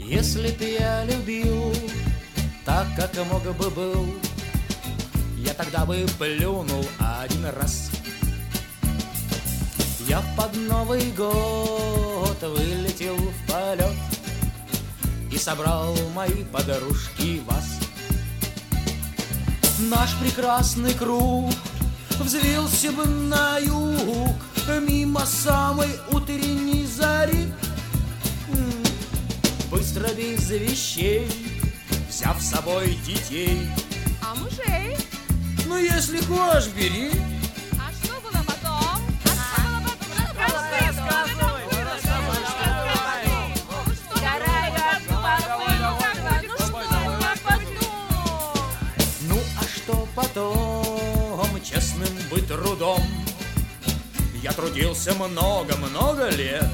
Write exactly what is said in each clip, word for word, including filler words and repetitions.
Если б я любил так, как мог бы был, я тогда бы плюнул один раз. Я под Новый год вылетел в полет и собрал мои подружки вас. Наш прекрасный круг взвился бы на юг мимо самой утренней зари, быстро без вещей, взяв с собой детей. А мужей? Ну, если хочешь, бери. А что было потом? А что было потом? Ну, а что потом? Честным быть трудом я трудился много-много лет.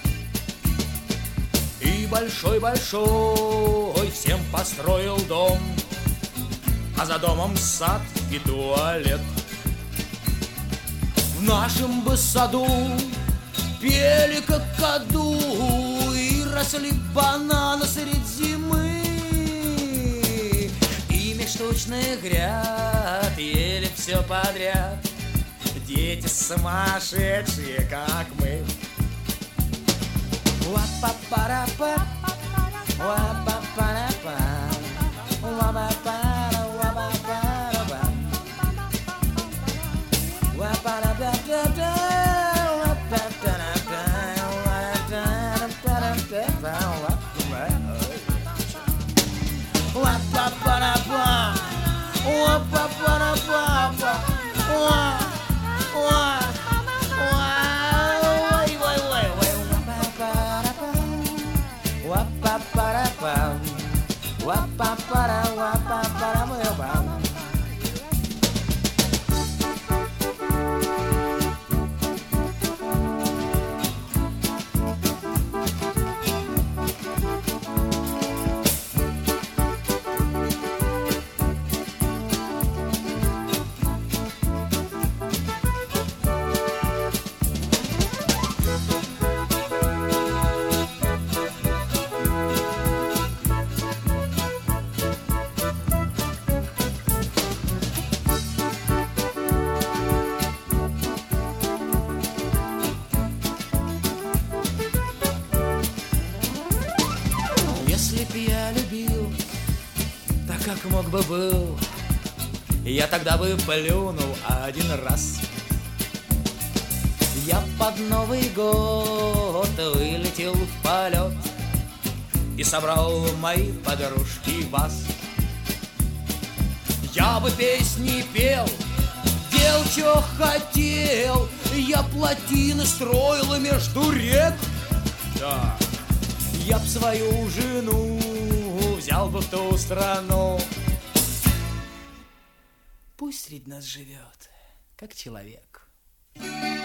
И большой-большой всем построил дом, а за домом сад и туалет. В нашем бы саду пели как коду и росли бананы средь зимы, и меж тучных гряд ели все подряд дети сумасшедшие, как мы. Ва-па-па-ра-па, ва-па-па-ра-па, ва-па-па-ра, ва-па-па-ра-па, ва-па-ра-па-па-па, ва-па-па-ра-па, ва-па-ра-па-ра-па, ва-па-па-ра-па, ва-па-па-ра-па-па, ва. Если б я любил так, как мог бы был, я тогда бы плюнул один раз. Я под Новый год вылетел в полет и собрал мои подружки вас. Я бы песни пел, дел, чё хотел, я плотины строил между рек. Да. Я б свою жену взял бы в ту страну. Пусть среди нас живет, как человек.